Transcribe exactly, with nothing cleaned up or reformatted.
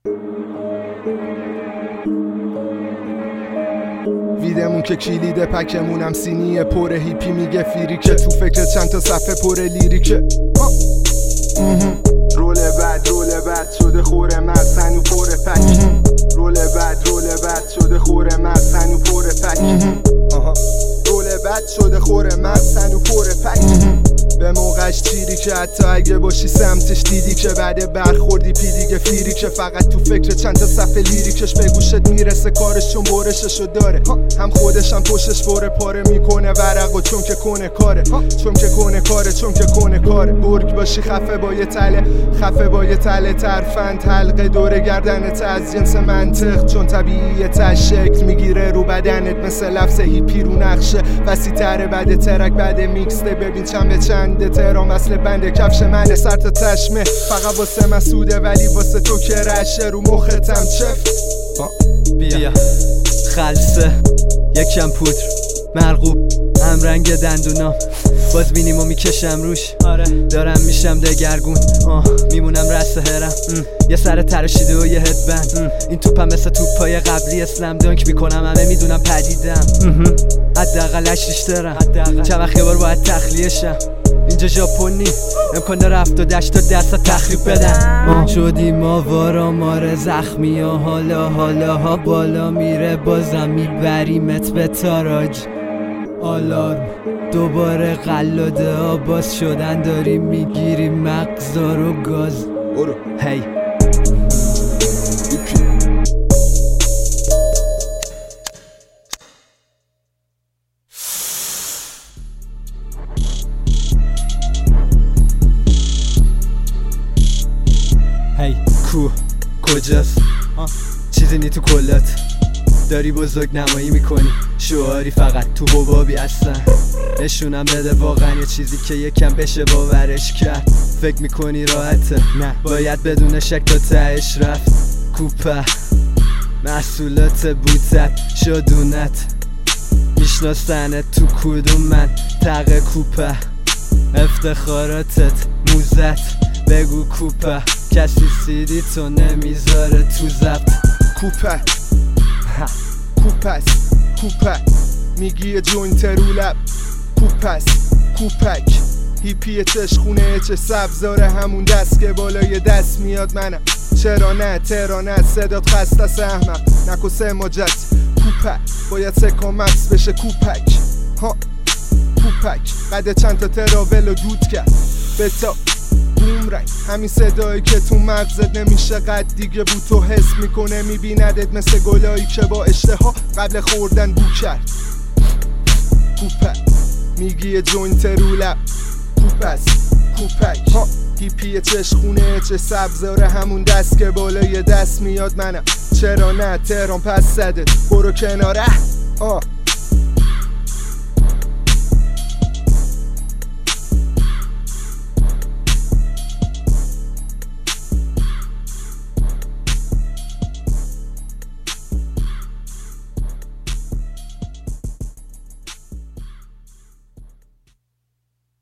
ویدمون که کلیده پکمونم سینیه پر هیپی میگه فیریکه تو فکر چند تا صفحه پر لیریکه. رول بعد رول بعد شده خوره مغز هنو پر پک. رول بعد رول بعد شده خوره مغز هنو پر پک. رول بعد شده خوره مغز هنو پر پک. به موقعش چیری که حتی اگه باشی سمتش دیدی که بعد برخوردی پی دیگه فیری که فقط تو فکر چند تا صفحه لیریکش به گوشت میرسه کارش چون برششو داره. هم خودش هم پشتش بره پاره میکنه ورقو چون که کنه کاره. چون که کنه کاره چون که کنه کاره. گرگ باشی خفه با یه تله خفه با یه تله ترفند حلقه دور گردنت از جنس منطق چون طبیعیه تش شکل میگیره رو بدنت مثل لفظ هیپی رو نقشه وسی تره بعد ترک بعد میکسته ببین چند به چند تهران مثل بند کفش من سر تا تشمه فقط واسه مسعوده ولی واسه تو که رشه رو مختم چف. بیا خلصه یکم پودر مرغوب هم رنگ دندونام باز بینیم و میکشم روش. آره دارم میشم دگرگون آه میمونم رسته هرم یه سر ترشیده و یه هدبند. این توپم مثل توپای قبلی اسلم دانک میکنم همه میدونم پدیدم. حداقل هشتیش دارم چند وقت یه بار باید تخلیه شم. اینجا ژاپنی امکان داره هفت و دشت تا دست تخریب بدن. شدیم آوارا ماره زخمی ها حالا حالا ها بالا میره بازم میبریمت به تاراج. آلارم دوباره قلاده ها باز شدن داریم میگیریم مغزا رو گاز. هی هی کو کجاست چیزی نی تو کلات داری بزرگ نمایی میکنی شعاری فقط تو حبابی هستن. نشونم بده واقعا یه چیزی که یکم بشه باورش کرد. فکر میکنی راحته نه باید بدون شک تا تهش رفت. کوپه محصولات بوتت شدونت میشناسنت تو کدوم من تق کوپه افتخاراتت موزت بگو کوپه کسی سیدی تو نمیذاره تو زبط. کوپه کوپس کوپه میگی یه جوینت رو لب کوپس کوپک هیپی چشخونه چه سبزاره همون دست که بالای دست میاد منم. چرا نه ترانت صدات خسته احمق نکو سماجت. کوپه باید سکا مکس بشه کوپک ها کوپک قده چند تا تراول و دود کرد به تا بوم رنگ همین صدایی که تو مغزت نمیشه قد دیگه بود تو حس میکنه میبیندت مثل گلایی که با اشتها قبل خوردن بو کرد. کوپه میگی یه جوینت رو لب کوپس کوپک ها هیپی چشخونه چه سبزاره همون دست که بالای دست میاد منم. چرا نه تهران پس زده برو کناره آه